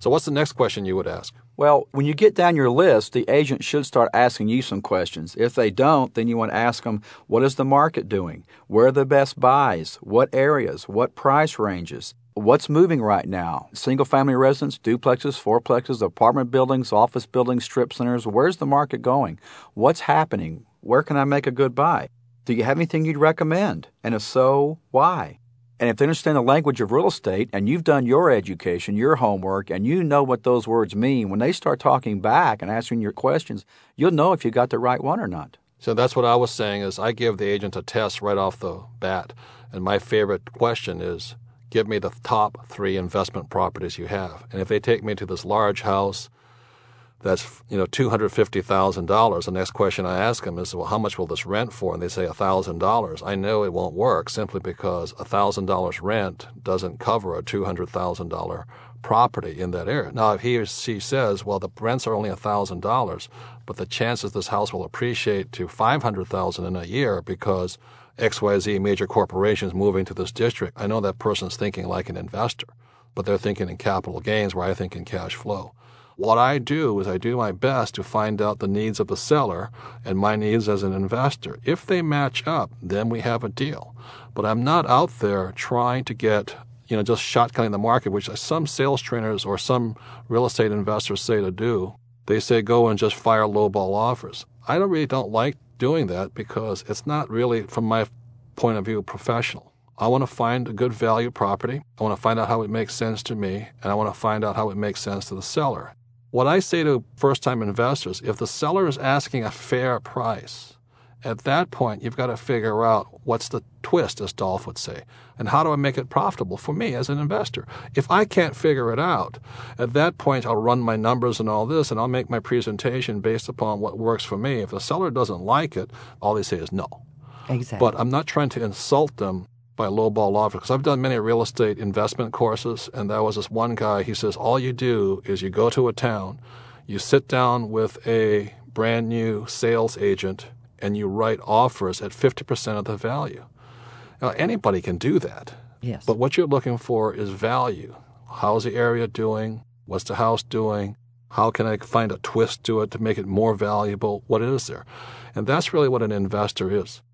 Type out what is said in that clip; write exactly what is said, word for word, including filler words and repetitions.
So what's the next question you would ask? Well, when you get down your list, the agent should start asking you some questions. If they don't, then you want to ask them, what is the market doing? Where are the best buys? What areas? What price ranges? What's moving right now? Single-family residence, duplexes, fourplexes, apartment buildings, office buildings, strip centers. Where's the market going? What's happening? Where can I make a good buy? Do you have anything you'd recommend? And if so, why? And if they understand the language of real estate and you've done your education, your homework, and you know what those words mean, when they start talking back and answering your questions, you'll know if you got the right one or not. So that's what I was saying is I give the agent a test right off the bat. And my favorite question is, give me the top three investment properties you have. And if they take me to this large house that's, you know, two hundred fifty thousand dollars, the next question I ask them is, well, how much will this rent for? And they say one thousand dollars. I know it won't work simply because one thousand dollars rent doesn't cover a two hundred thousand dollars property in that area. Now, if he or she says, well, the rents are only one thousand dollars, but the chances this house will appreciate to five hundred thousand dollars in a year because X Y Z major corporations moving to this district, I know that person's thinking like an investor, but they're thinking in capital gains where I think in cash flow. What I do is I do my best to find out the needs of the seller and my needs as an investor. If they match up, then we have a deal. But I'm not out there trying to get, you know, just shotgunning the market, which some sales trainers or some real estate investors say to do. They say go and just fire lowball offers. I don't really don't like doing that because it's not really, from my point of view, professional. I want to find a good value property. I want to find out how it makes sense to me, and I want to find out how it makes sense to the seller. What I say to first-time investors, if the seller is asking a fair price, at that point, you've got to figure out what's the twist, as Dolph would say, and how do I make it profitable for me as an investor? If I can't figure it out, at that point, I'll run my numbers and all this, and I'll make my presentation based upon what works for me. If the seller doesn't like it, all they say is no. Exactly. But I'm not trying to insult them by lowball offers, because I've done many real estate investment courses, and there was this one guy, he says, all you do is you go to a town, you sit down with a brand new sales agent, and you write offers at fifty percent of the value. Now, anybody can do that. Yes. But what you're looking for is value. How's the area doing? What's the house doing? How can I find a twist to it to make it more valuable? What is there? And that's really what an investor is.